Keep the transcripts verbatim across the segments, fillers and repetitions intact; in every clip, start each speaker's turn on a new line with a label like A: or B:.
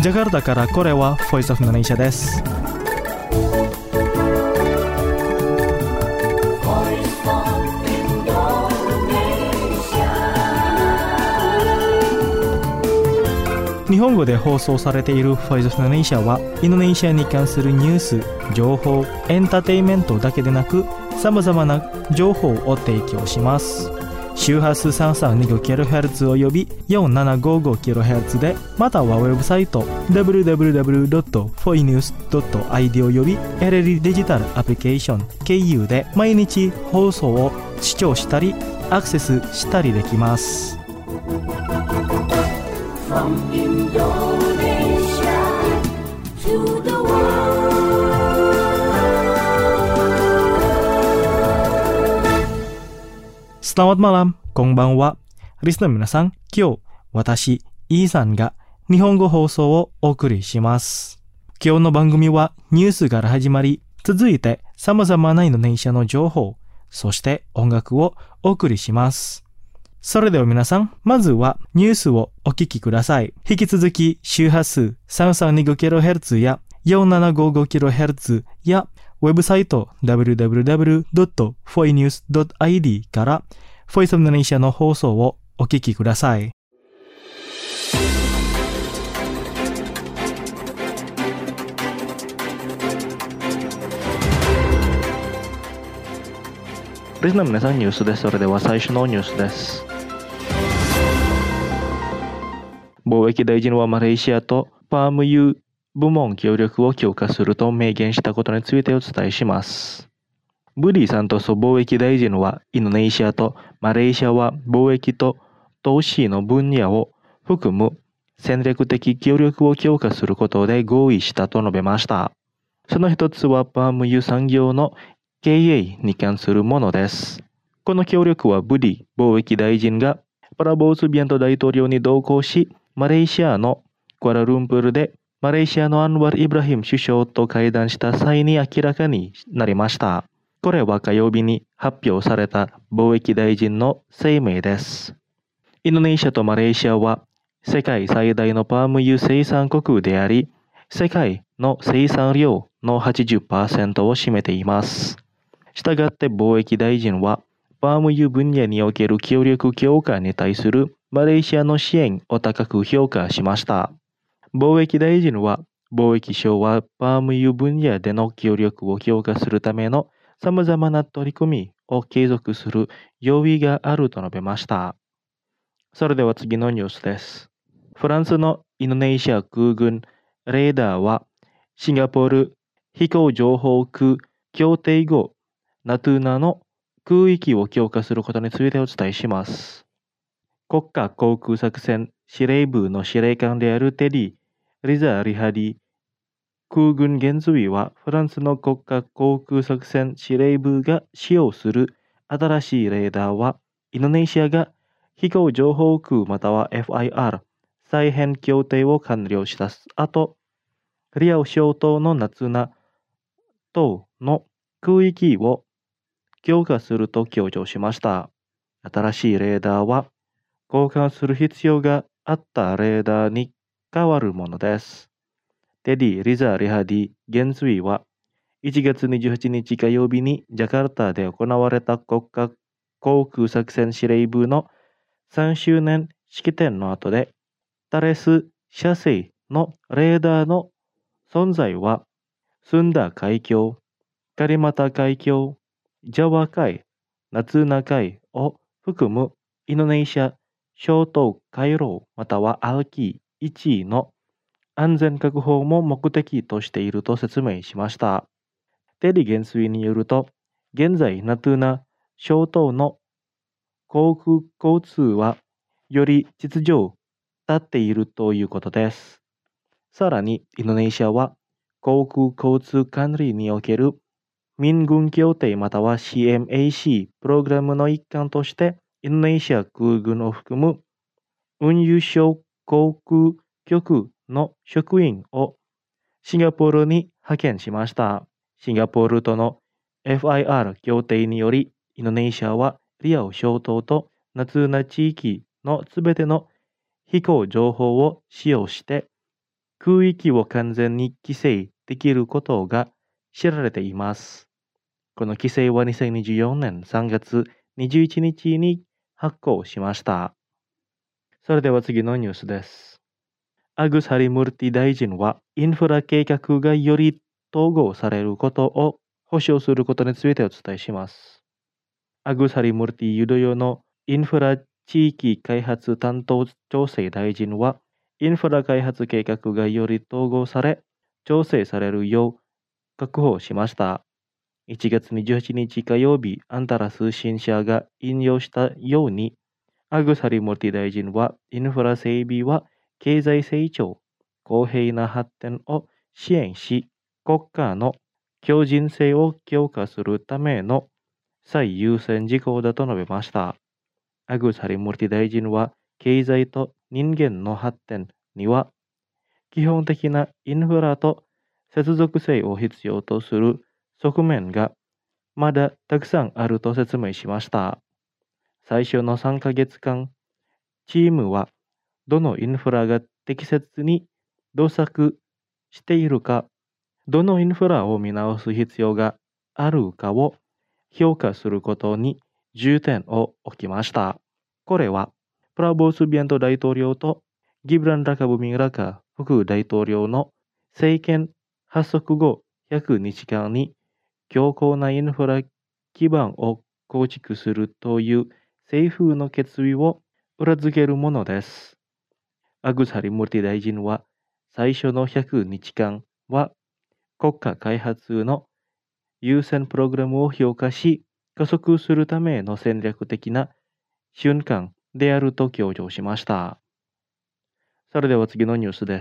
A: ジャカルタからこれは Voice of Indonesia です。日本語で放送されている Voice of Indonesia はインドネシアに関するニュース、情報、エンターテインメントだけでなくさまざまな情報を提供します。周波数 さんさんにごキロヘルツ および よんななごごキロヘルツ で、またはウェブサイト ダブリューダブリューダブリュードットフォイニュースドットアイディー および エルエル デジタルアプリケーション経由で毎日放送を視聴したりアクセスしたりできます。From Indonesia to the world. Selamat malam, こんばんは。リスナーの皆さん、今日私イーさんが日本語放送をお送りします。今日の番組はニュースから始まり、続いて様々なインドネシアの情報、そして音楽をお送りします。それでは皆さん、まずはニュースをお聞きください。引き続き周波数 さんさんにごキロヘルツ や よんななごごキロヘルツ やウェブサイト ダブリューダブリューダブリュードットフォイニュースドットアイディー から Voice of Indonesia の放送をお聞きください。リスナーの皆さん、ニュースです。それでは最初のニュースです。貿易大臣はマレーシアとパーム油部門協力を強化すると明言したことについてお伝えします。ブディ・サントス貿易大臣はインドネシアとマレーシアは貿易と投資の分野を含む戦略的協力を強化することで合意したと述べました。その一つはパーム油産業の経営に関するものです。この協力はブディ貿易大臣がプラボースビアント大統領に同行し、マレーシアのクアラルンプールでマレーシアのアンワル・イブラヒム首相と会談した際に明らかになりました。これは火曜日に発表された貿易大臣の声明です。インドネシアとマレーシアは世界最大のパーム油生産国であり、世界の生産量の はちじゅっパーセント を占めています。したがって貿易大臣はパーム油分野における協力強化に対するマレーシアの支援を高く評価しました。貿易大臣は、貿易省はパーム油分野での協力を強化するための様々な取り組みを継続する用意があると述べました。それでは次のニュースです。フランスのインドネシア空軍レーダーは、シンガポール飛行情報空協定後、ナトゥーナの空域を強化することについてお伝えします。国家航空作戦司令部の司令官であるテディ・リザ・リハディ空軍元帥はフランスの国家航空作戦司令部が使用する新しいレーダーはインドネシアが飛行情報空または エフアイアール 再編協定を完了した後、リアオ諸島のナツナ島の空域を強化すると強調しました。新しいレーダーは交換する必要があったレーダーに変わるものです。テディ・リザ・リハディ元帥はいちがつにじゅうはちにち火曜日にジャカルタで行われた国家航空作戦司令部のさんしゅうねん式典の後で、タレス社製のレーダーの存在はスンダ海峡、カリマタ海峡、ジャワ海、ナツーナ海を含むインドネシア諸島回廊またはアルキーいちいの安全確保も目的としていると説明しました。テディ元帥によると、現在ナトゥーナ諸島の航空交通はより秩序を立っているということです。さらに、インドネシアは航空交通管理における民軍協定または シーエムエーシー プログラムの一環として、インドネシア空軍を含む運輸省航空局の職員をシンガポールに派遣しました。シンガポールとの エフアイアール 協定により、インドネシアはリアオ諸島とナツーナ地域のすべての飛行情報を使用して、 空域を完全に規制できることが知られています。この規制はにせんにじゅうよねんさんがつにじゅういちにちに発行しました。それでは次のニュースです。アグス・ハリムルティ大臣はインフラ計画がより統合されることを保証することについてお伝えします。アグス・ハリムルティユドヨのインフラ地域開発担当調整大臣は、インフラ開発計画がより統合され、調整されるよう確保しました。いちがつにじゅうはちにち火曜日、アンタラ通信社が引用したように、アグス・ハリモルティ大臣は、インフラ整備は経済成長、公平な発展を支援し、国家の強靭性を強化するための最優先事項だと述べました。アグス・ハリモルティ大臣は、経済と人間の発展には、基本的なインフラと接続性を必要とする側面がまだたくさんあると説明しました。最初のさんかげつかん、チームはどのインフラが適切に動作しているか、どのインフラを見直す必要があるかを評価することに重点を置きました。これは、プラボー・スビアント大統領とギブラン・ラカ・ブミン・ラカ副大統領の政権発足後ひゃくにちかんに強固なインフラ基盤を構築するという政府の決意を裏付けるものです。アグス・ハリムルティ大臣は、最初のひゃくにちかんは国家開発の優先プログラムを評価し、加速するための戦略的な瞬間であると強調しました。それでは次のニュースです。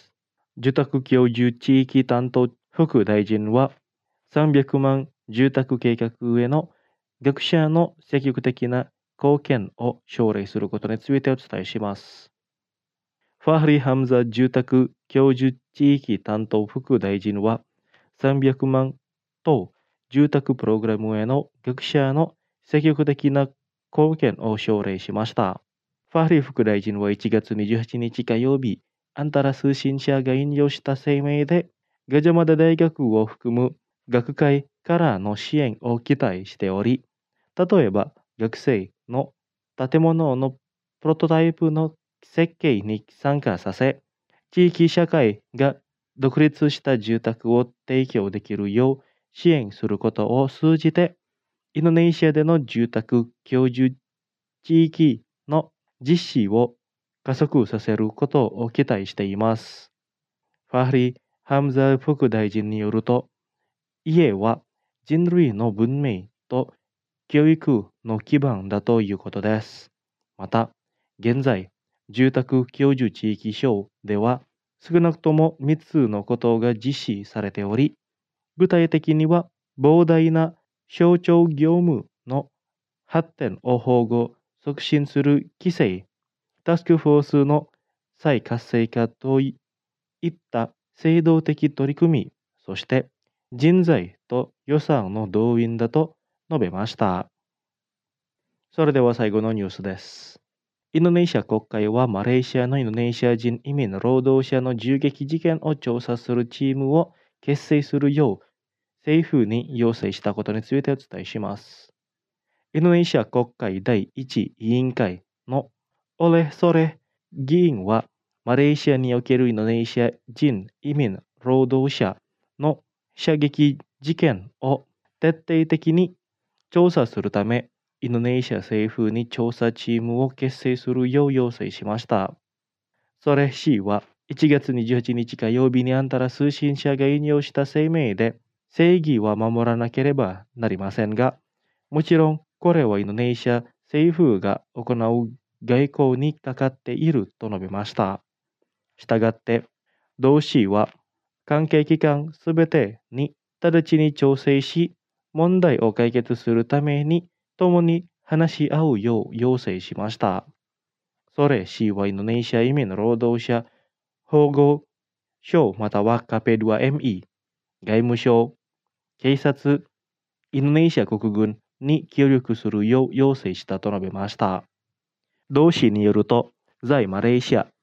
A: 住宅居住地域担当副大臣は、さんびゃくまん住宅計画への学者の積極的な貢献を奨励することについてお伝えします。ファーリ・ハムザ住宅居住地域担当副大臣は、さんびゃくまんと住宅プログラムへの学者の積極的な貢献を奨励しました。ファーリー副大臣はいちがつにじゅうはちにち火曜日、アンタラ通信社が引用した声明で、ガジャマダ大学を含む学会からの支援を期待しており、例えば学生の建物のプロトタイプの設計に参加させ、地域社会が独立した住宅を提供できるよう支援することを通じて、インドネシアでの住宅居住地域の実施を加速させることを期待しています。ファーリー・ハムザ副大臣によると、家は人類の文明と教育の基盤だということです。また、現在、住宅居住地域省では少なくともみっつのことが実施されており、具体的には膨大な省庁業務の発展を保護、促進する規制、タスクフォースの再活性化といった制度的取り組み、そして人材と予算の動員だと述べました。それでは最後のニュースです。インドネシア国会はマレーシアのインドネシア人移民労働者の銃撃事件を調査するチームを結成するよう政府に要請したことについてお伝えします。インドネシア国会第一委員会のオレソレ議員は、マレーシアにおけるインドネシア人移民労働者の射撃事件を徹底的に調査するため、インドネシア政府に調査チームを結成するよう要請しました。ソレ氏はいちがつにじゅうはちにち火曜日にアンタラ通信社が引用した声明で、正義は守らなければなりませんが、もちろんこれはインドネシア政府が行う外交にかかっていると述べました。したがって、同氏は関係機関すべてに直ちに調整し、問題を解決するために共に話し合うよう要請しました。ソレ氏はインドネシア移民労働者保護省または カーピーツーエムイー、外務省、警察、インドネシア国軍に協力するよう要請したと述べました。同氏によると、在マレーシア、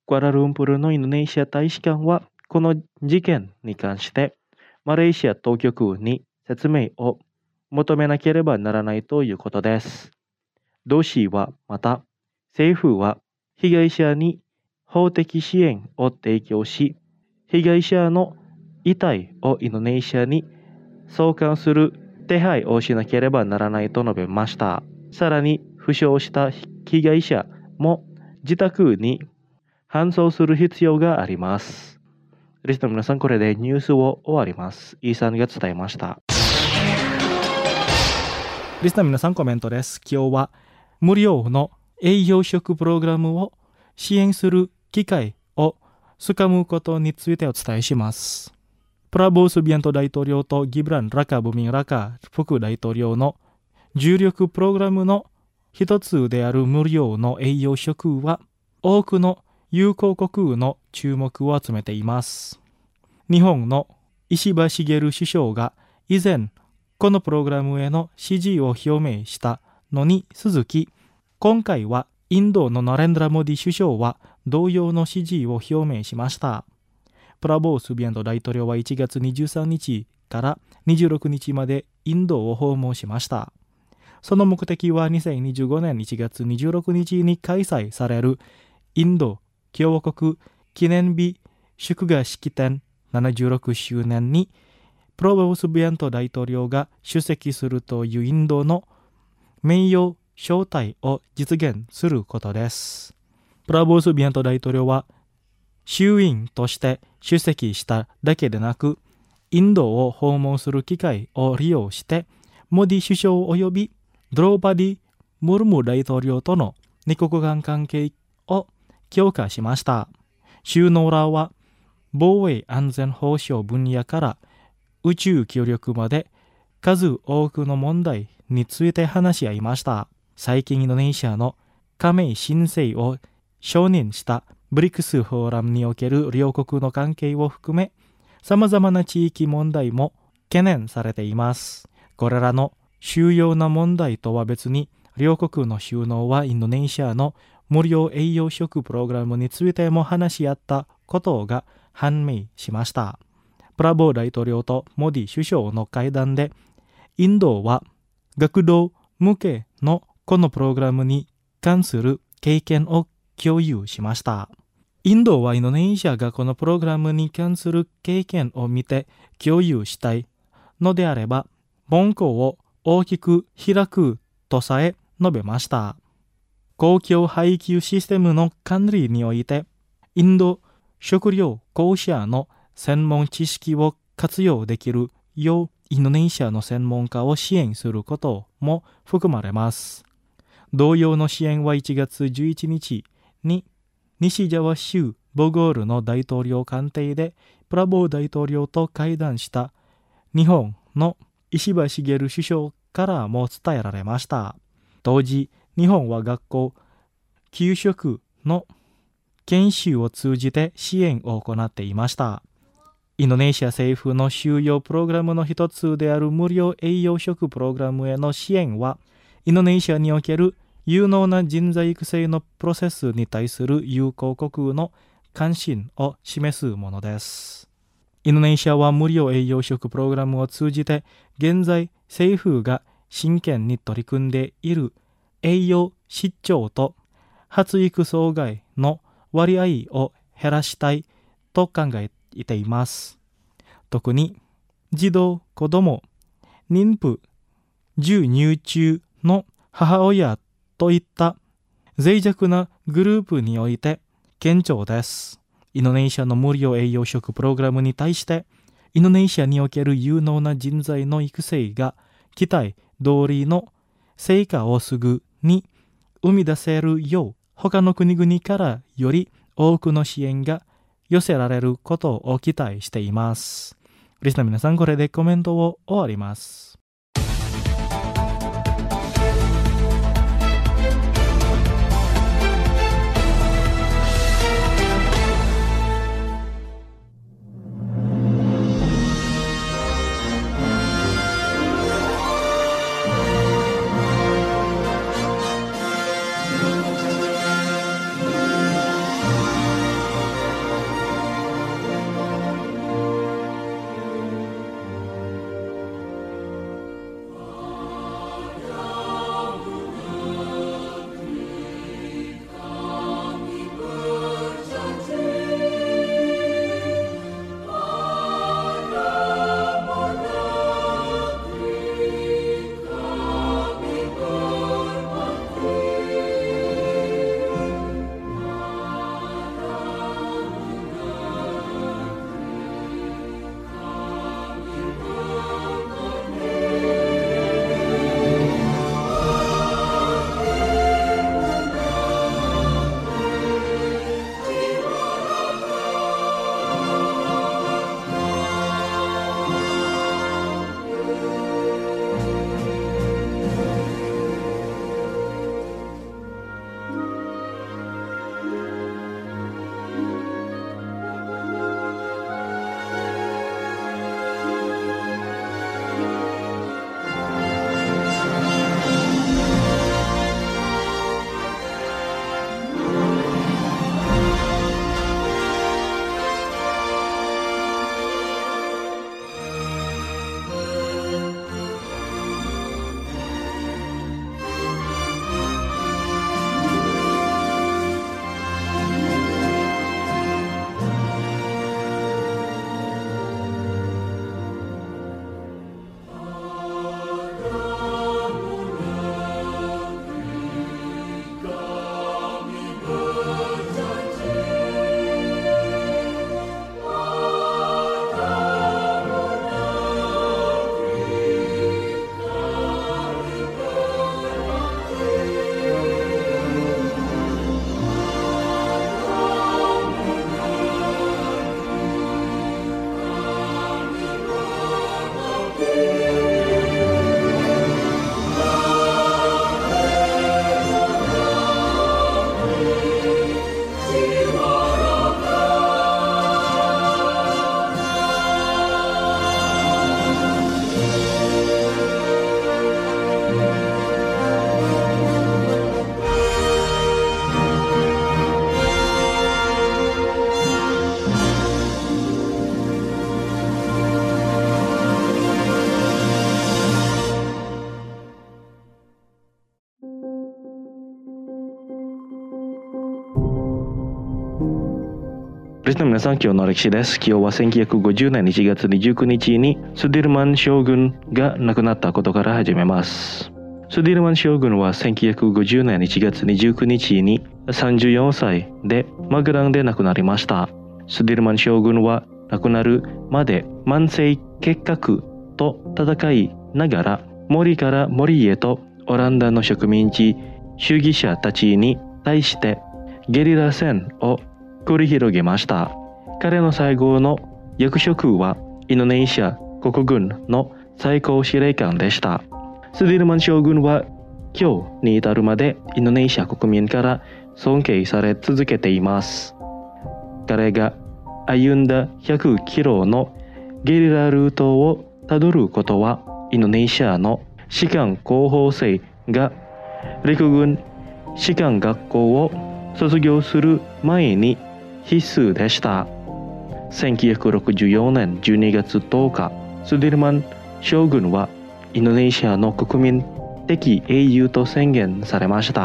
A: クアラルンプールのインドネシア大使館はこの事件に関してマレーシア当局に説明を求めなければならないということです。同氏はまた、政府は被害者に法的支援を提供し、被害者の遺体をインドネシアに送還する手配をしなければならないと述べました。さらに、負傷した被害者も自宅に搬送する必要があります。リスナーの皆さん、これでニュースを終わります。イーさんが伝えました。
B: リスナーの皆さん、コメントです。今日は無料の栄養食プログラムを支援する機会をつかむことについてお伝えします。プラボー・スビアント大統領とギブラン・ラカ・ブミン・ラカ副大統領の重力プログラムの一つである無料の栄養食は多くの友好国の注目を集めています。日本の石破茂首相が以前このプログラムへの支持を表明したのに続き、今回はインドのナレンドラ・モディ首相は同様の支持を表明しました。プラボー・スビアント大統領はいちがつにじゅうさんにちからにじゅうろくにちまでインドを訪問しました。その目的はにせんにじゅうごねんいちがつにじゅうろくにちに開催されるインド共和国記念日祝賀式典ななじゅうろくしゅうねんにプラボー・スビアント大統領が出席するというインドの名誉招待を実現することです。プラボー・スビアント大統領は衆院として出席しただけでなく、インドを訪問する機会を利用して、モディ首相及びドローパディ・ムルム大統領との二国間関係を強化しました。首脳らは防衛安全保障分野から宇宙協力まで数多くの問題について話し合いました。最近インドネシアの加盟申請を承認したブリックスフォーラムにおける両国の関係を含め、様々な地域問題も懸念されています。これらの主要な問題とは別に、両国の首脳はインドネシアの無料栄養食プログラムについても話し合ったことが判明しました。プラボー大統領とモディ首相の会談で、インドは学童向けのこのプログラムに関する経験を共有しました。インドはインドネシアがこのプログラムに関する経験を見て共有したいのであれば、門戸を大きく開くとさえ述べました。公共配給システムの管理において、インド食料公社の専門知識を活用できるようインドネシアの専門家を支援することも含まれます。同様の支援はいちがつじゅういちにちに西ジャワ州ボゴールの大統領官邸でプラボー大統領と会談した日本の石破茂首相からも伝えられました。当時、日本は学校、給食の研修を通じて支援を行っていました。インドネシア政府の主要プログラムの一つである無料栄養食プログラムへの支援は、インドネシアにおける有能な人材育成のプロセスに対する友好国の関心を示すものです。インドネシアは無料栄養食プログラムを通じて、現在政府が真剣に取り組んでいる栄養失調と発育障害の割合を減らしたいと考えています。特に児童、子ども、妊婦、授乳中の母親といった脆弱なグループにおいて顕著です。インドネシアの無料栄養食プログラムに対して、インドネシアにおける有能な人材の育成が期待通りの成果をすぐに生み出せるよう、他の国々からより多くの支援が寄せられることを期待しています。リスナーの皆さん、これでコメントを終わります。
A: リスナーの皆さん、今日の歴史です。今日はせんきゅうひゃくごじゅうねんいちがつにじゅうくにちにスディルマン将軍が亡くなったことから始めます。スディルマン将軍はせんきゅうひゃくごじゅうねんいちがつにじゅうくにちにさんじゅうよんさいでマグランで亡くなりました。スディルマン将軍は亡くなるまで万世結核と戦いながら森から森へとオランダの植民地主義者たちに対してゲリラ戦を繰り広げました。彼の最後の役職はインドネシア国軍の最高司令官でした。スディルマン将軍は今日に至るまでインドネシア国民から尊敬され続けています。彼が歩んだひゃくキロのゲリラルートをたどることはインドネシアの士官候補生が陸軍士官学校を卒業する前に必須でした。せんきゅうひゃくろくじゅうよねんじゅうにがつとおか、スディルマン将軍はインドネシアの国民的英雄と宣言されました。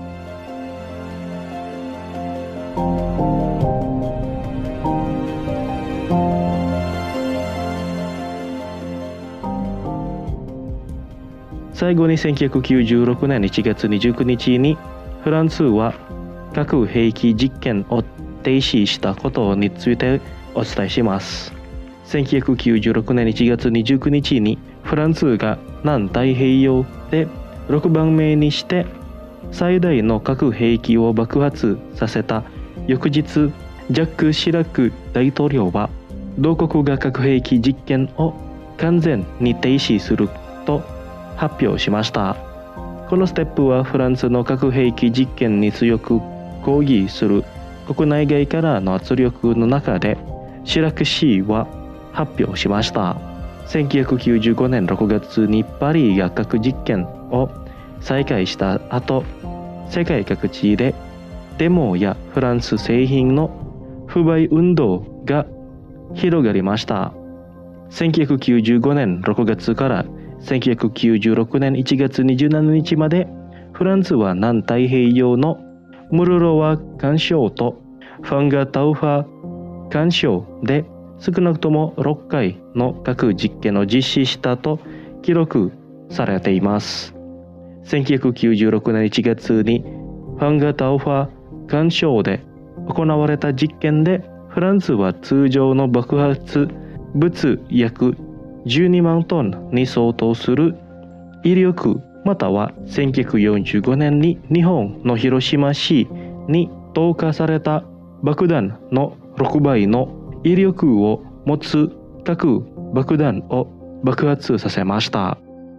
A: 最後にせんきゅうひゃくきゅうじゅうろくねんいちがつにじゅうくにちにフランスは核兵器実験を停止したことについてお伝えします。せんきゅうひゃくきゅうじゅうろくねんいちがつにじゅうくにちにフランスが南太平洋でろくばんめにして最大の核兵器を爆発させた翌日、ジャック・シラック大統領は同国が核兵器実験を完全に停止すると発表しました。このステップはフランスの核兵器実験に強く抗議する国内外からの圧力の中でシラク氏は発表しました。せんきゅうひゃくきゅうじゅうごねんろくがつにパリが核実験を再開した後、世界各地でデモやフランス製品の不買運動が広がりました。せんきゅうひゃくきゅうじゅうごねんろくがつからせんきゅうひゃくきゅうじゅうろくねんいちがつにじゅうしちにちまでフランスは南太平洋のムルロワ環礁とファンガタウファ環礁で少なくともろっかいの核実験を実施したと記録されています。せんきゅうひゃくきゅうじゅうろくねんいちがつにファンガタウファ環礁で行われた実験でフランスは通常の爆発物約じゅうにまんトンに相当する威力またはせんきゅうひゃくよんじゅうごねんに日本の広島市に投下された爆弾のろくばいの威力を持つ核爆弾を爆発させました。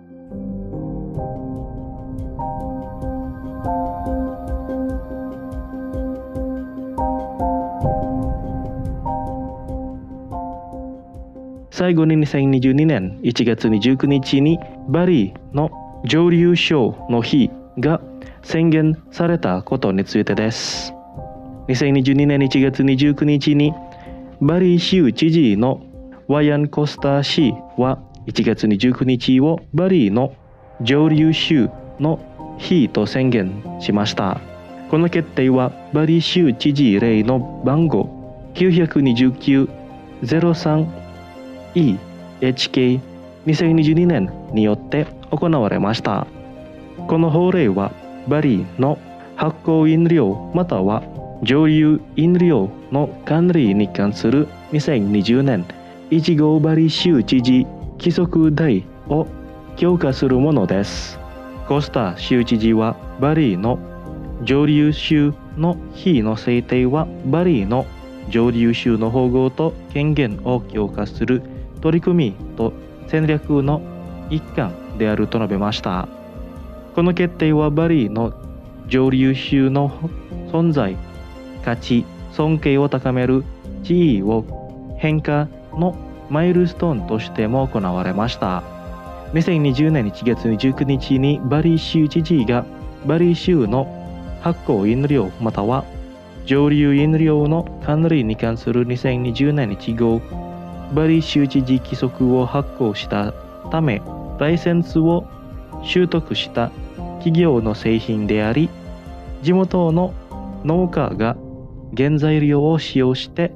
A: 最後ににせんにじゅうにねんいちがつにじゅうくにちにバリの蒸留所の日が宣言されたことについてです。にせんにじゅうにねんいちがつにじゅうくにちにバリ州知事のワヤン・コスタ氏はいちがつにじゅうくにちをバリの蒸留州の日と宣言しました。この決定はバリ州知事令の番号 きゅうにきゅう ゼロさんイーエイチケーにせんにじゅうにねんによって行われました。この法令はバリの発酵飲料または蒸留飲料の管理に関するにせんにじゅうねんいちごうバリ州知事規則題を強化するものです。コスタ州知事はバリの蒸留州の日の制定はバリの蒸留州の保護と権限を強化する取り組みと戦略の一環であると述べました。この決定はバリの蒸留州の存在、価値、尊敬を高める地位を変化のマイルストーンとしても行われました。にせんにじゅうねんいちがつにじゅうくにちにバリ州知事がバリ州の発酵飲料または蒸留飲料の管理に関するにせんにじゅうねんいちごうバリ州知事規則を発行したため、ライセンスを取得した企業の製品であり、地元の農家が原材料を使用して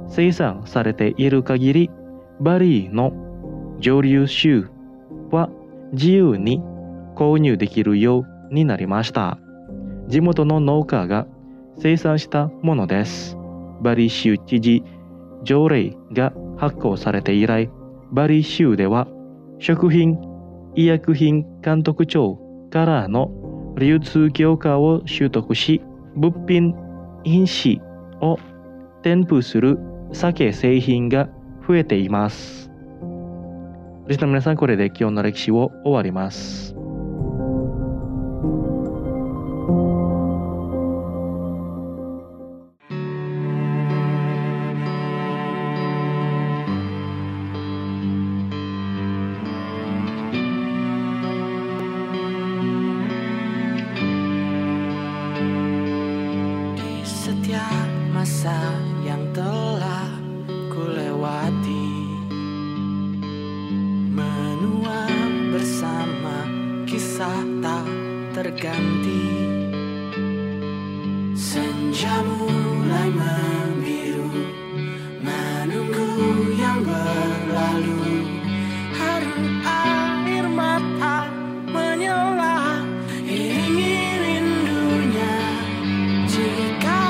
A: 生産されている限り、バリーの蒸留酒は自由に購入できるようになりました。地元の農家が生産したものです。バリー州知事条例が発行されて以来、バリー州では食品医薬品監督庁からの流通許可を取得し、物品飲酒を添付する酒製品が増えています。リスナーの皆さん、これで今日の歴史を終わります。
C: Masa yang telah kulewati, menua bersama kisah tak terganti. Senja mulai membiru, menunggu yang berlalu. Haru air mata menyala, iringi rindunya. Jika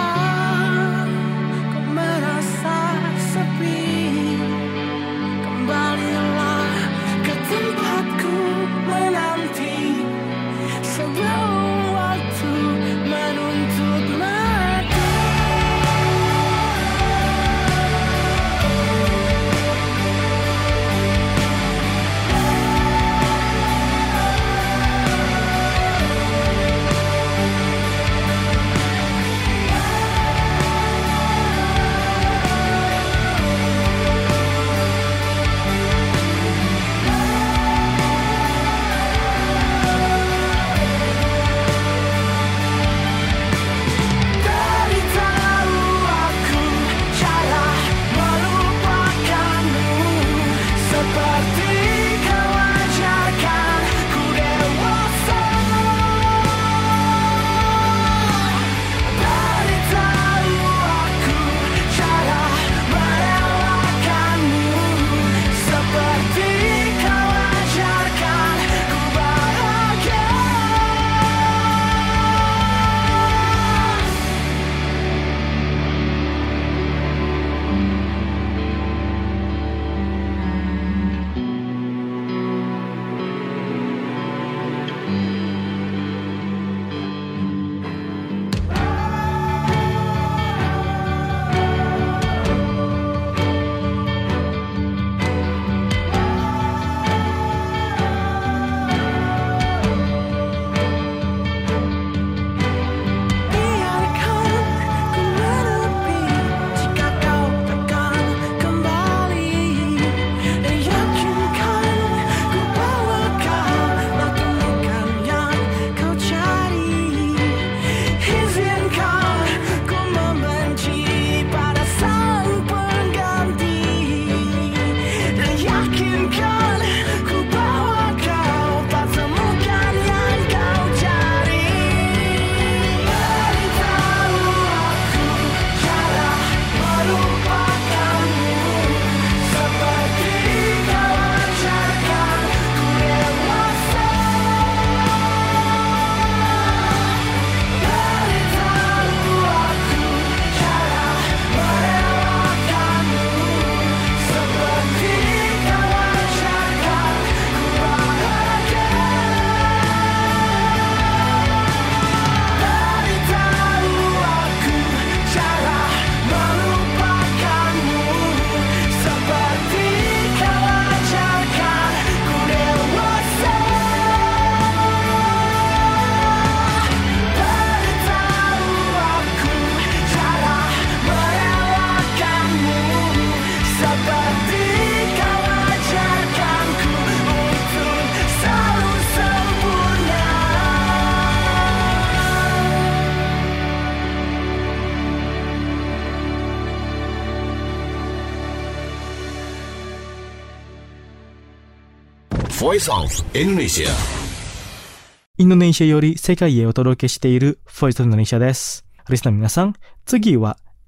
B: Voice of Indonesia。 インドネシアより世界へお届けしている Voice of Indonesia です。リスナーの皆さん、次は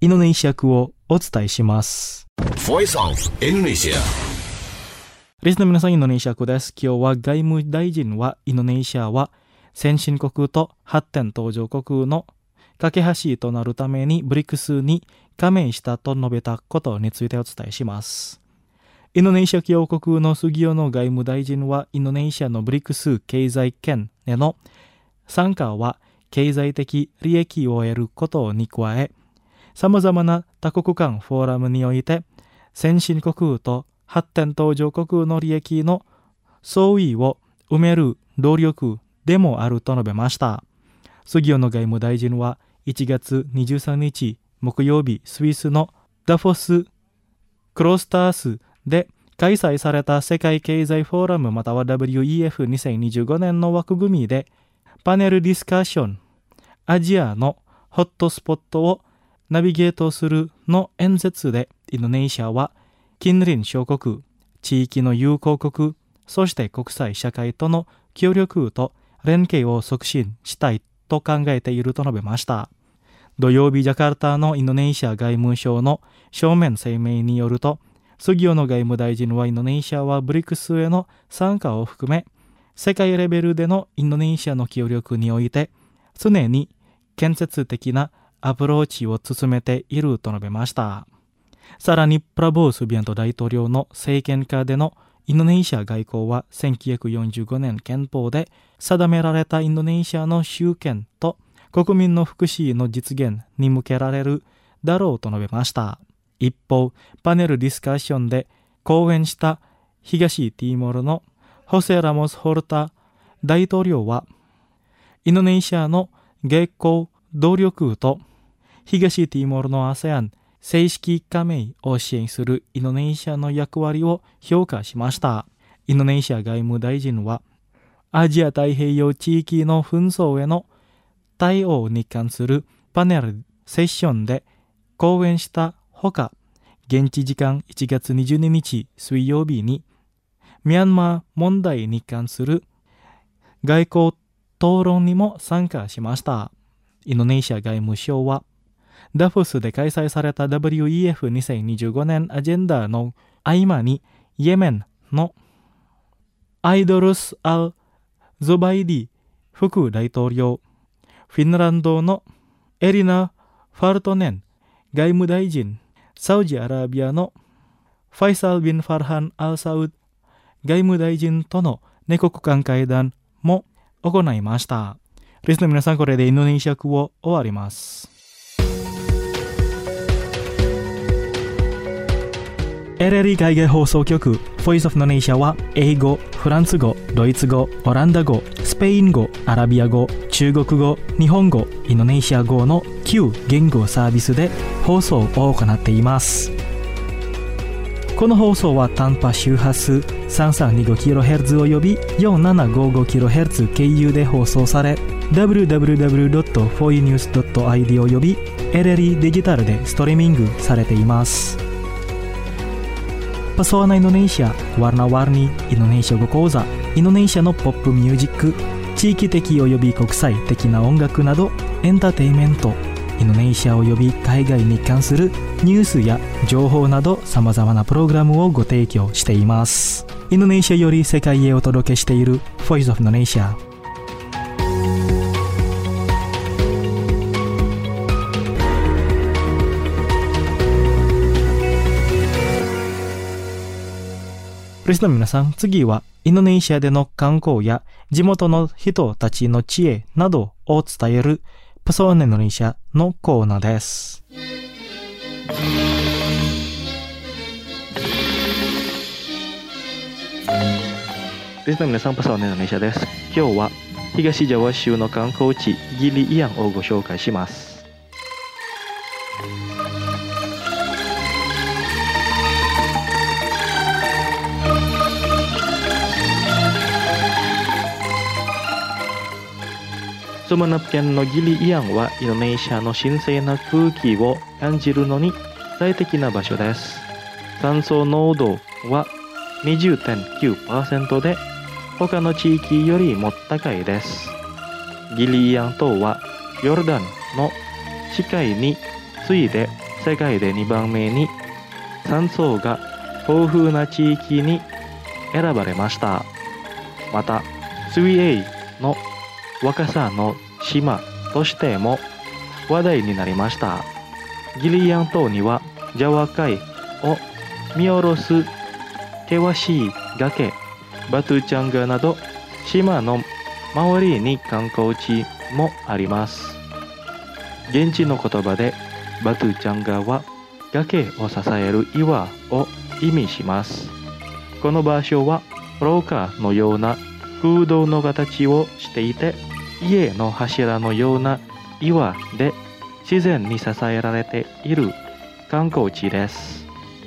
B: インドネシア語をお伝えします。
D: Voice of Indonesia。
B: リスナーの皆さん、インドネシア語です。今日は外務大臣はインドネシアは先進国と発展途上国の架け橋となるためにブリックスに加盟したと述べたことについてお伝えします。インドネシア共和国のスギオの外務大臣はインドネシアのブリックス経済圏への参加は経済的利益を得ることに加え、様々な多国間フォーラムにおいて先進国と発展途上国の利益の相違を埋める努力でもあると述べました。スギオの外務大臣はいちがつにじゅうさんにち木曜日、スイスのダフォス・クロスタースで開催された世界経済フォーラムまたは ダブリューイーエフにせんにじゅうごねんの枠組みでパネルディスカッションアジアのホットスポットをナビゲートするの演説でインドネシアは近隣諸国、地域の友好国、そして国際社会との協力と連携を促進したいと考えていると述べました。土曜日ジャカルタのインドネシア外務省の書面声明によると、スギオの外務大臣はインドネシアはブリックスへの参加を含め、世界レベルでのインドネシアの協力において、常に建設的なアプローチを進めていると述べました。さらに、プラボー・スビアント大統領の政権下でのインドネシア外交はせんきゅうひゃくよんじゅうごねん憲法で定められたインドネシアの主権と国民の福祉の実現に向けられるだろうと述べました。一方、パネルディスカッションで講演した東ティモールのホセ・ラモス・ホルタ大統領は、インドネシアの外交努力と東ティモールの アセアン 正式加盟を支援するインドネシアの役割を評価しました。インドネシア外務大臣は、アジア太平洋地域の紛争への対応に関するパネルセッションで講演したほか、現地時間いちがつにじゅうににち水曜日にミャンマー問題に関する外交討論にも参加しました。インドネシア外務省は、ダフォスで開催された ダブリューイーエフにせんにじゅうごねんアジェンダの合間に、イエメンのアイドルス・アル・ゾバイディ副大統領、フィンランドのエリナ・ファルトネン外務大臣、サウジアラビアのファイサル・ビン・ファルハン・アル・サウド外務大臣との二国間会談も行いました。リスナーの皆さん、これでインドネシア語を終わります。エルエルイー 海外放送局 Voice of Indonesia は英語、フランス語、ドイツ語、オランダ語、スペイン語、アラビア語、中国語、日本語、インドネシア語のきゅう言語サービスで放送を行っています。この放送は短波周波数 さんさんにごキロヘルツ および よんななごごキロヘルツ 経由で放送され、ダブリューダブリューダブリュードットフォーイーニュースドットアイディー および エルエルイー デジタルでストリーミングされています。Pesona Indonesia, warna-warni Indonesia語講座、インドネシアのポップミュージック、地域的および国際的な音楽などエンターテインメント、インドネシアおよび海外に関するニュースや情報などさまざまなプログラムをご提供しています。インドネシアより世界へお届けしている Voice of Indonesia。リスナーの皆さん、次はインドネシアでの観光や地元の人たちの知恵などを伝えるPesona Indonesiaのコーナーです。
A: リスナーの皆さん、Pesona Indonesiaです。今日は東ジャワ州の観光地ギリイアンをご紹介します。スムナプ県のギリイアンはインドネシアの神聖な空気を感じるのに最適な場所です。酸素濃度は にじゅうてんきゅうパーセント で他の地域よりも高いです。ギリイアン島はヨルダンの近いに次いで世界でにばんめに山荘が豊富な地域に選ばれました。また水泳の若さの島としても話題になりました。ギリヤン島にはジャワ海を見下ろす険しい崖、バトゥチャンガなど島の周りに観光地もあります。現地の言葉でバトゥチャンガは崖を支える岩を意味します。この場所は廊下のような空洞の形をしていて、家の柱のような岩で自然に支えられている観光地です。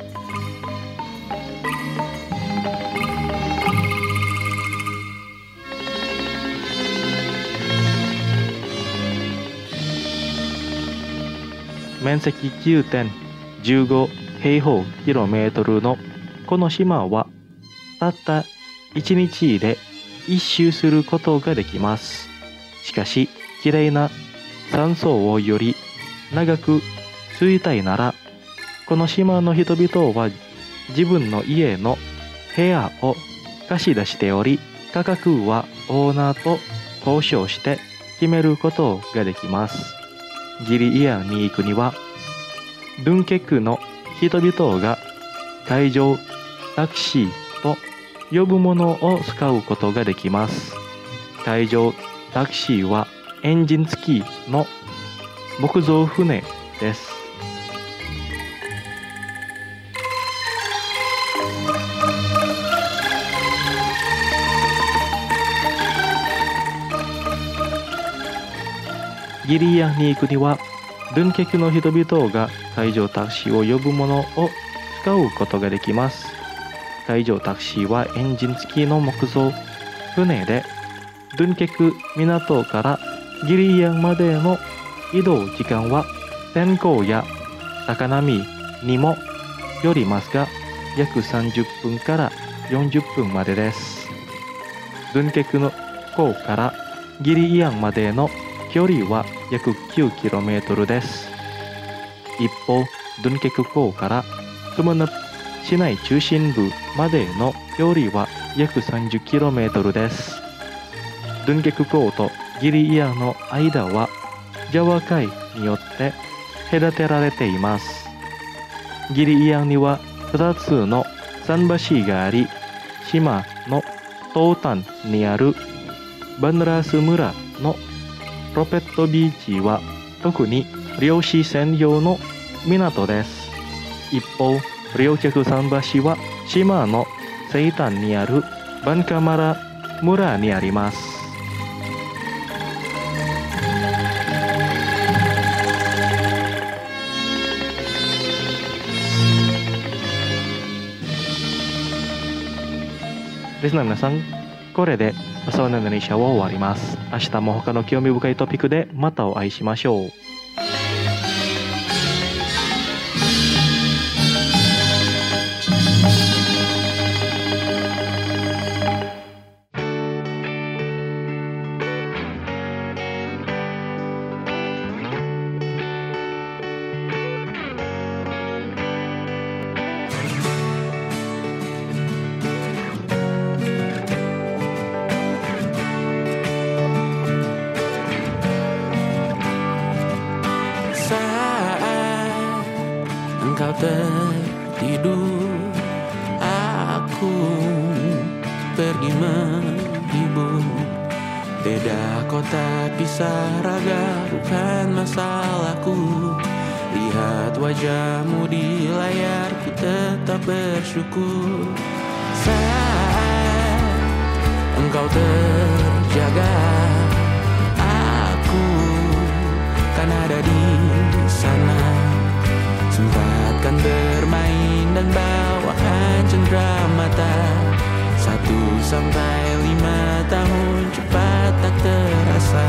A: 面積 きゅうてんいちご 平方キロメートルのこの島はたったいちにちで一周することができます。しかし、きれいな山荘をより長く住みたいなら、この島の人々は自分の家の部屋を貸し出しており、価格はオーナーと交渉して決めることができます。ギリイアンに行くには、ドゥンケクの人々が海上タクシーと呼ぶものを使うことができます。海上タクシーはエンジン付きの木造船です。ギリヤンに行くには、ドゥンケクの人々が海上タクシーを呼ぶものを使うことができます。海上タクシーはエンジン付きの木造船で、ドゥンケク港からギリヤンまでの移動時間は天候や高波にもよりますが、約さんじゅっぷんからよんじゅっぷんまでです。ドゥンケクの港からギリヤンまでの距離は約きゅうキロメートルです。一方、ドゥンケク港からスムヌプ市内中心部までの距離は約さんじゅっキロメートルです。ドゥンケク港とギリイアンの間はジャワ海によって隔てられています。ギリイアンにはふたつの桟橋があり、島の東端にあるバンラース村のロペットビーチは特に漁師専用の港です。一方、両脚桟橋は島の西端にあるバンカマラ村にあります。リスナーの皆さん、これで朝のインドネシアを終わります。明日も他の興味深いトピックでまたお会いしましょう。
C: Engkau tertidur, aku pergi menghibur. Beda kota pisah raga, bukan masalahku. Lihat wajahmu di layar, ku tetap bersyukur. Saat engkau terjaga, aku kan ada di sana. Sempatkan bermain dan bawakan cendera mata. Satu sampai lima tahun cepat tak terasa.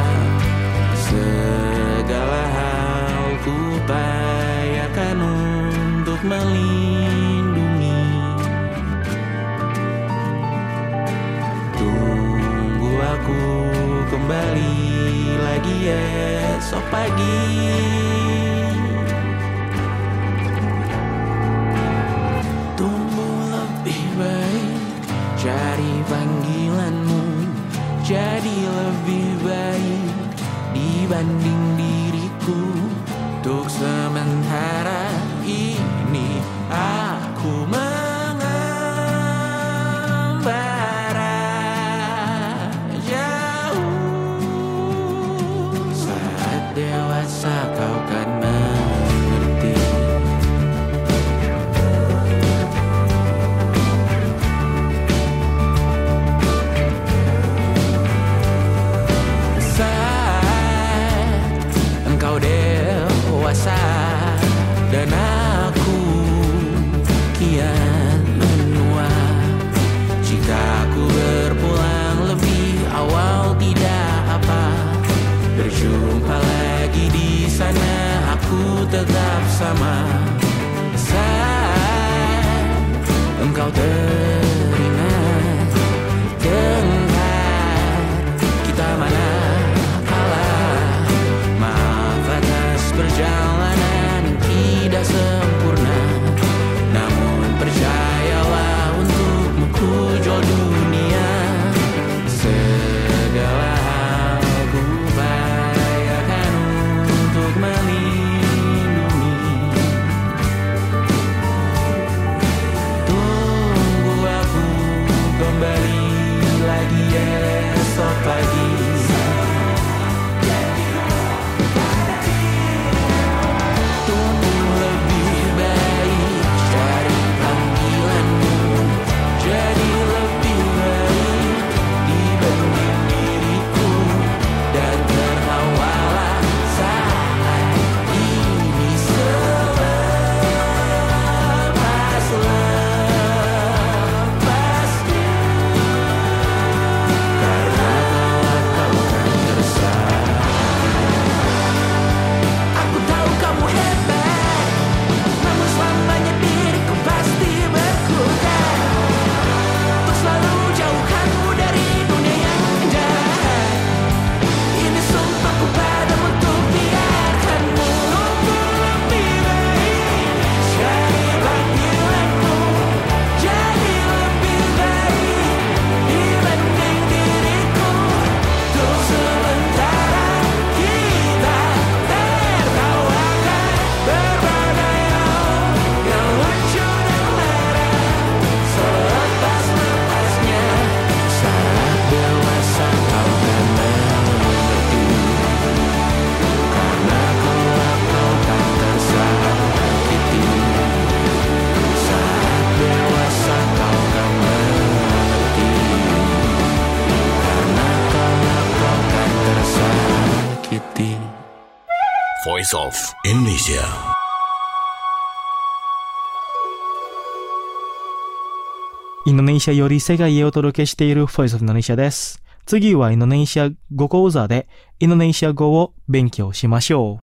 C: Segala hal ku upayakan untuk melindungi. Tunggu aku kembali lagi esok pagi. jadi lebih baik dibanding diriku. Untuk sementara ini aku mengembara jauh. Saat dewasa kau kan mengerti. Saat engkau dewasa dan aku kian menua. Jika aku berpulang lebih awal tidak apa. Berjumpa lagi di sana, aku tetap sama. Saat engkau teringat tengah kita mana kalah. Maaf atas perjalanan tidak sempurna, namun percayalah untukmu ku jual dunia. Segala hal ku bayarkan untuk melindungi. Tunggu aku kembali lagi esok pagi. Tunggu lebih baik dari panggilanmu, jadi lebih baik dibanding diriku. Dan tertawalah saat ini selepas-lepasnya. Karena kelak kau kan tersayang. Aku tahu kamu hebat, namun selamanya diriku pasti berkutat. Untuk selalu jauhkanmu dari dunia yang jahat. Ini sumpahku padamu untuk biarkanmu. Tunggu lebih baik dari panggilanmu, jadi lebih baik dibanding diriku. Untuk sementara kita tertawakan berbagai hal yang lucu dan marah. Selepas-lepasnya saat dewasa kau kan mengerti. Karena kelak kau kan tersakiti. Saat dewasa kau kan mengerti. Karena kelak kau kan tersakiti.
D: Voice of Indonesia.
B: インドネシアより世界へお届けしている Voice of Indonesia です。次はインドネシア語講座でインドネシア語を勉強しましょう。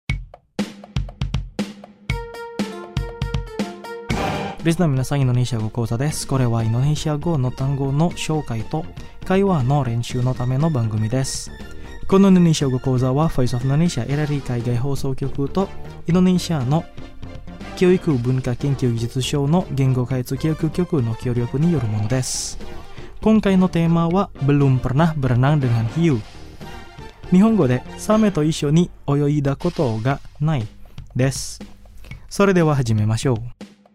B: リスナーの皆さん、インドネシア語講座です。これはインドネシア語の単語の紹介と会話の練習のための番組です。このインドネシア語講座は Voice of Indonesia エラリー海外放送局とインドネシアの教育文化研究技術省の言語開発教育局の協力によるものです。今回のテーマは belum pernah berenang dengan hiu。日本語でサメと一緒に泳いだことがないです。それでは始めましょう。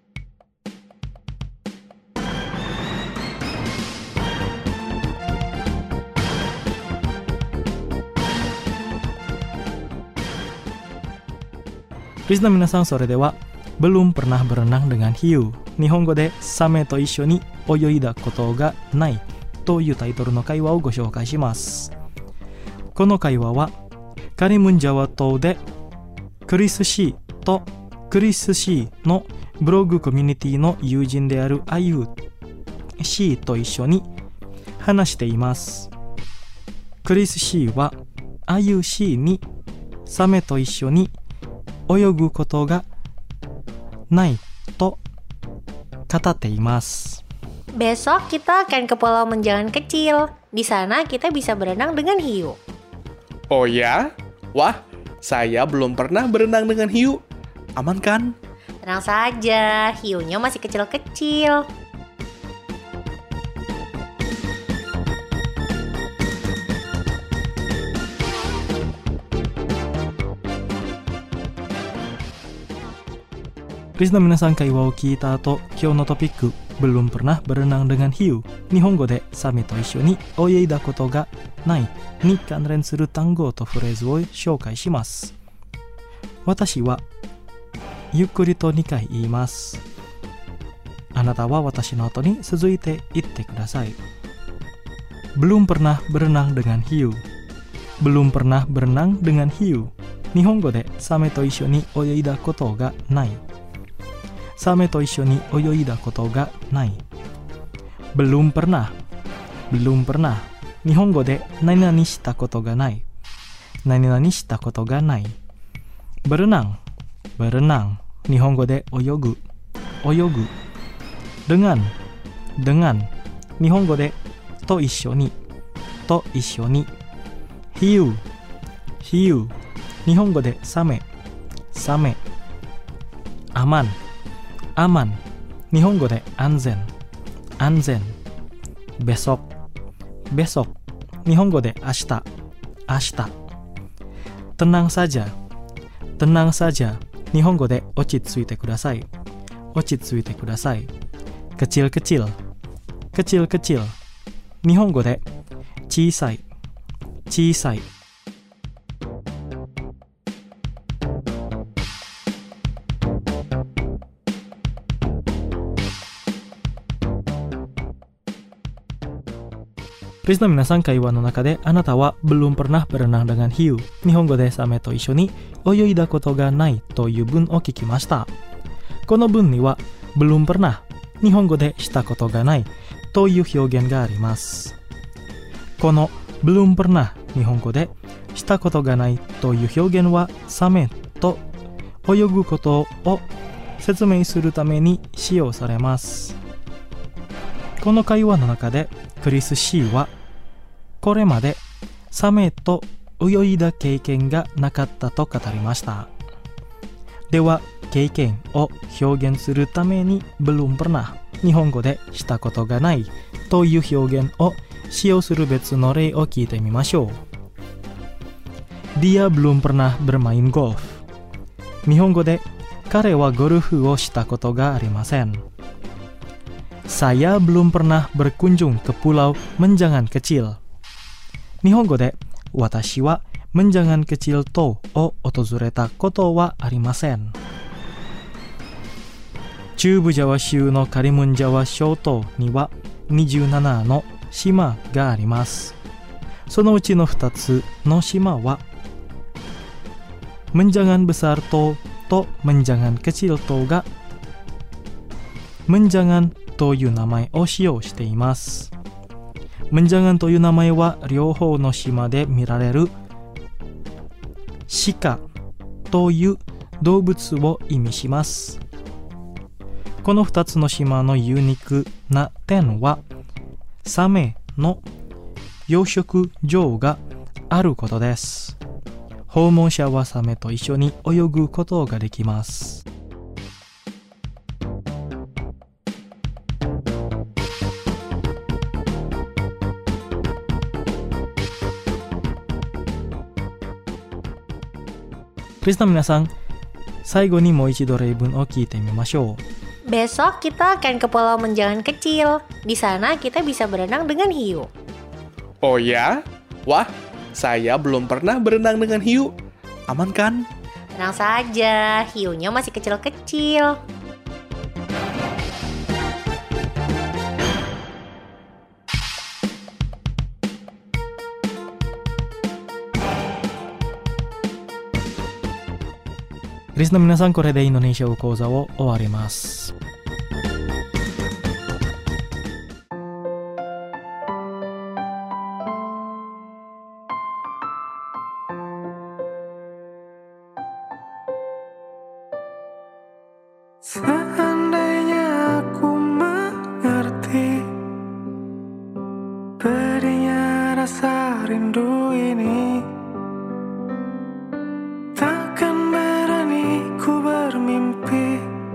B: リスナーの皆さん、それでは belum pernah berenang dengan hiu。日本語でサメと一緒に泳いだことがないというタイトルの会話をご紹介します。この会話はカリムンジャワ島でクリス・シーとクリス・シーのブログコミュニティの友人であるアユシーと一緒に話しています。クリス・シーはアユシーにサメと一緒に泳ぐことがないと語っています。
E: Besok kita akan ke Pulau Menjangan Kecil. Di sana kita bisa berenang dengan hiu.
F: Oh ya? Wah, saya belum pernah berenang dengan hiu. Aman kan?
E: Tenang saja, hiunya masih kecil-kecil.
B: リスの皆さん、会話を聞いた後、今日のトピック、belum pernah berenang dengan hiu。日本語でサメと一緒に泳いだことがないに関連する単語とフレーズを紹介します。私はゆっくりとにかい言います。あなたは私の後に続いて言ってください。belum pernah berenang dengan hiu。belum pernah berenang dengan hiu。日本語でサメと一緒に泳いだことがない。サメと一緒に泳いだことがない。belum pernah belum pernah。日本語で何々したことがない。何々したことがない。berenang berenang。日本語で泳ぐ泳ぐ。dengan dengan。日本語でと一緒にと一緒に。hiu hiu。日本語でサメサメ。aman aman。日本語で安全安全。besok besok。日本語で明日明日。tenang saja tenang saja。日本語で落ち着いてください落ち着いてください。kecil kecil kecil kecil。日本語で小さい小さい。リスの皆さん、会話の中であなたは belum pernah berenang dengan hiu。日本語でサメと一緒に泳いだことがないという文を聞きました。この文には belum pernah 日本語でしたことがないという表現があります。この belum pernah 日本語でしたことがないという表現はサメと泳ぐことを説明するために使用されます。この会話の中でクリス C はこれまでサメと泳いだ経験がなかったと語りました。では経験を表現するために belum pernah 日本語でしたことがないという表現を使用する別の例を聞いてみましょう。Dia belum pernah bermain golf。日本語で彼はゴルフをしたことがありません。Saya belum pernah berkunjung ke pulau Menjangan Kecil。日本語で私はMenjangan Kecil島を訪れたことはありません。中部ジャワ州のカリムンジャワ諸島にはにじゅうななの島があります。そのうちのふたつの島はMenjangan Besar島とMenjangan Kecil島がMenjanganという名前を使用しています。Menjanganという名前は両方の島で見られる鹿という動物を意味します。このふたつの島のユニークな点はサメの養殖場があることです。訪問者はサメと一緒に泳ぐことができます。リスの皆さん、最後にもう一度例文を聞いてみましょう。
E: Besok kita akan ke Pulau Menjangan Kecil. Di sana kita bisa berenang dengan hiu.
F: Oh ya? Wah, saya belum pernah berenang dengan hiu. Aman kan?
E: Tenang saja, hiunya masih kecil-kecil.
B: Listener の皆さん、これでインドネシア語講座を終わります。
C: Seandainya aku mengerti pedihnya rasa rindu ini, takkan berani ku bermimpi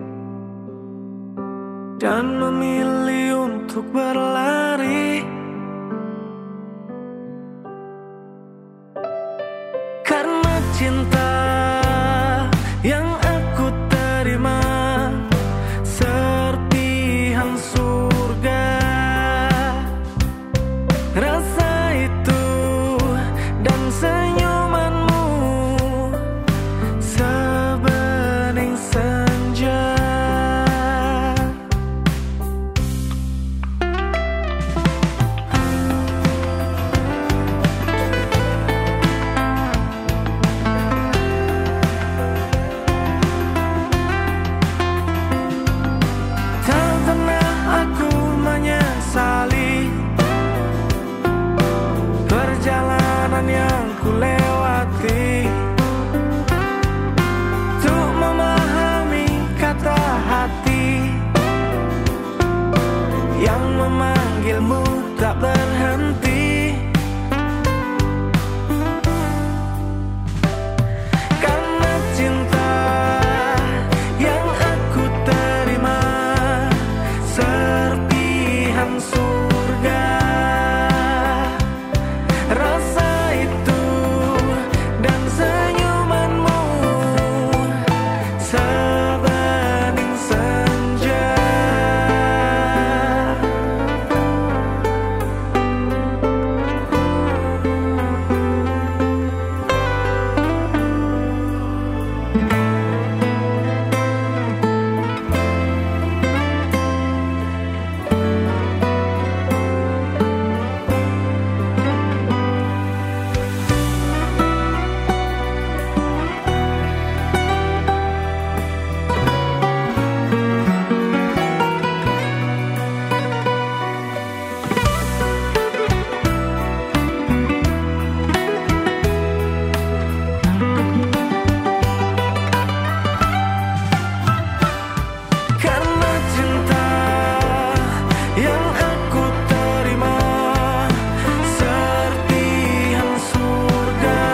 C: dan memilih untuk berlari, karena cinta yang aku terima yang ku lewati, untuk memahami kata hati yang memanggilmu tak berhenti. Karena cinta yang aku terima serpihan surga, rasa itu dan senyumanmu sebening senja. Karena cinta yang aku terima serpihan surga,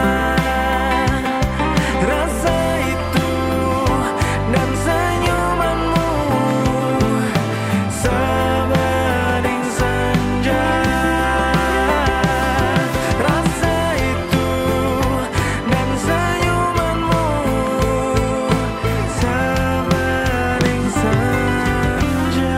C: rasa itu dan senyumanmu sebening senja. Rasa itu dan senyumanmu sebening senja.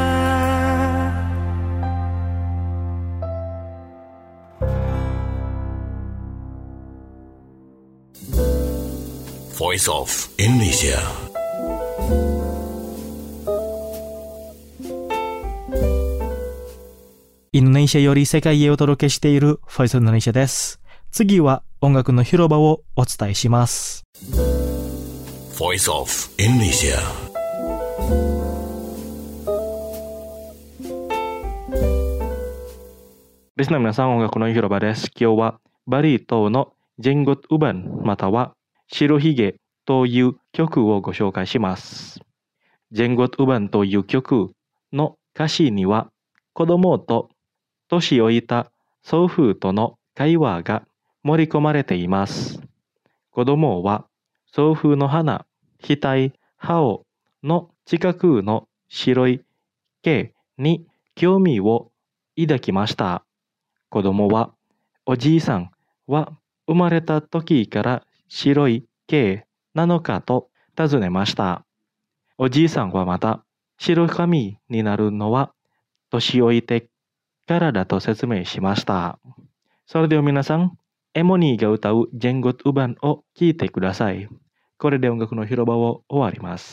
D: Voice of Indonesia.
B: Indonesia より世界へお届けしている Voice of Indonesia です。次は音楽の広場をお伝えします。
D: Voice of Indonesia.
A: Listener 皆さん、音楽の広場です。今日はバリ島のジェンゴトウバンまたは白ひげという曲をご紹介します。ジェンゴトウバンという曲の歌詞には子供と年老いた祖父との会話が盛り込まれています。子供は祖父の鼻、額、歯の近くの白い毛に興味を抱きました。子供はおじいさんは生まれた時から白い毛なのかと尋ねました。おじいさんはまた白髪になるのは年老いてからだと説明しました。それでは皆さん、エモニーが歌うジェンゴトウバンを聴いてください。これで音楽の広場を終わります。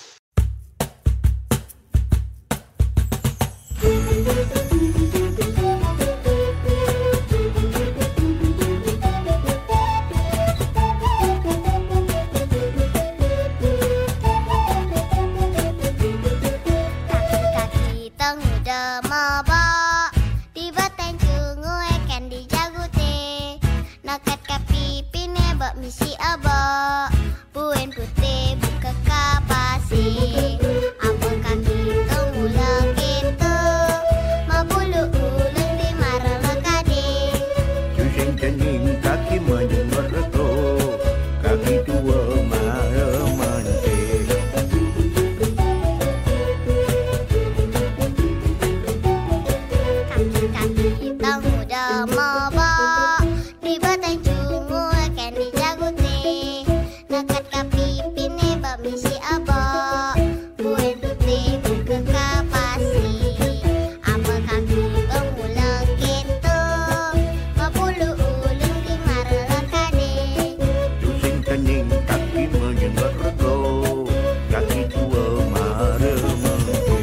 G: Misi aba, buen putih buka kapasi, apa kaki temula kita, mabulu ulung di marala kade.
H: Susing kening kaki menjemur reto, kaki tua mara mante.
G: Kaki-kaki kita muda maba, di batang cungu akan dijaguti, nakat kapi pine bab misi aba, buen putih buka kapasi, apa kaki temula kita, mabulu ulung di marala kade.
H: Susing kening kaki menjemur reto, kaki tua mara mante.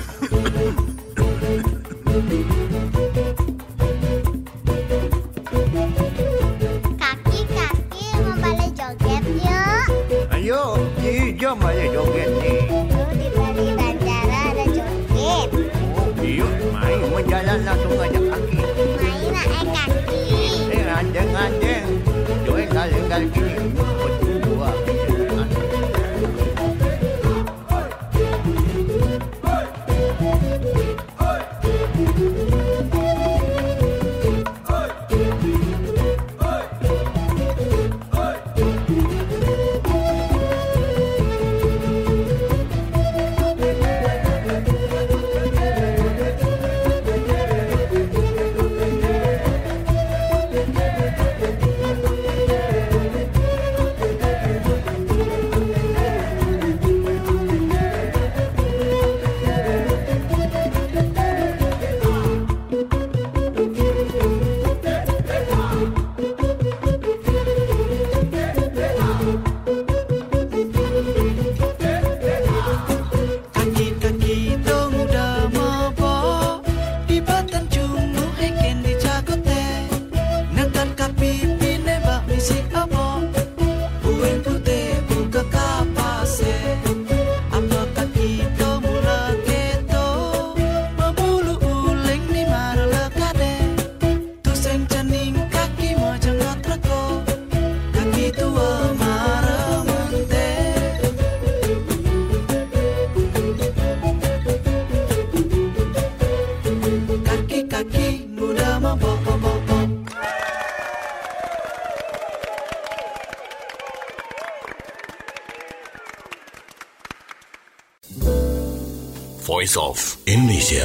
G: Kaki-kaki mau balik joget yuk.
H: Ayo, Ji, jom aja joget nih.
G: Tuh di balik bandara ada joget.
H: Yuk, main menjalan langsung aja kaki.
G: Main naik kaki.
H: Eh, andeng-andeng.
D: Voice of Indonesia.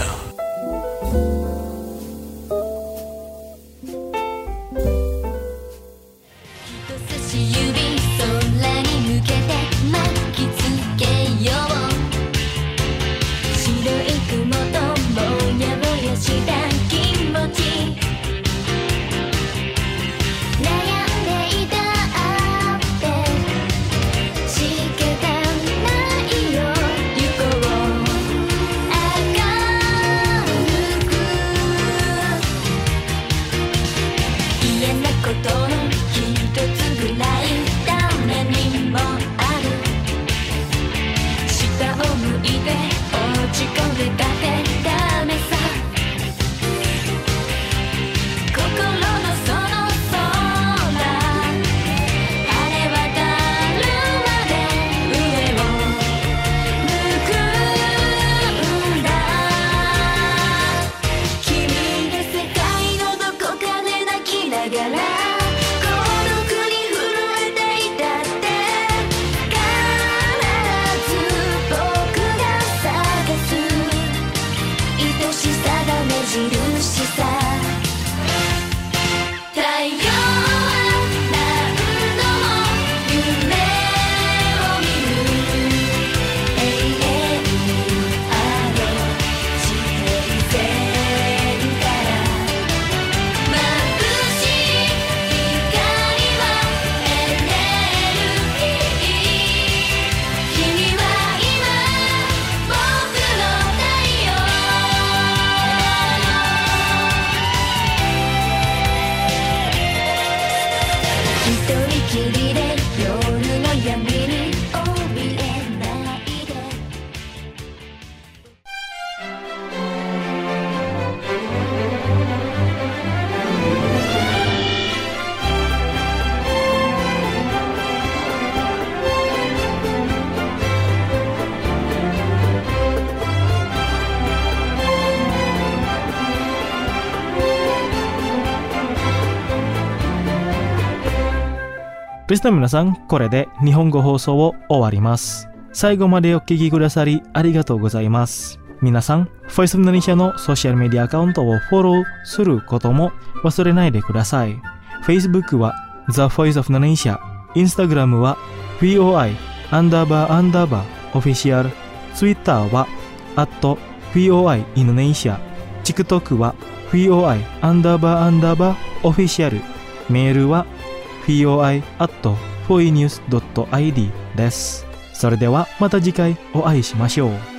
B: リスナーの皆さん、これで日本語放送を終わります。最後までお聞きくださりありがとうございます。皆さん、Voice of Indonesia のソーシャルメディアアカウントをフォローすることも忘れないでください。Facebook は The Voice of Indonesia、Instagram は ブイオーアイ アンダーバーアンダーバーオフィシャル、Twitter は アット ブイオーアイ Indonesia、TikTok は ブイオーアイ アンダーバーアンダーバーオフィシャル、メールはブイオーアイ アット フォーイーニュース ドット アイディー です。それではまた次回お会いしましょう。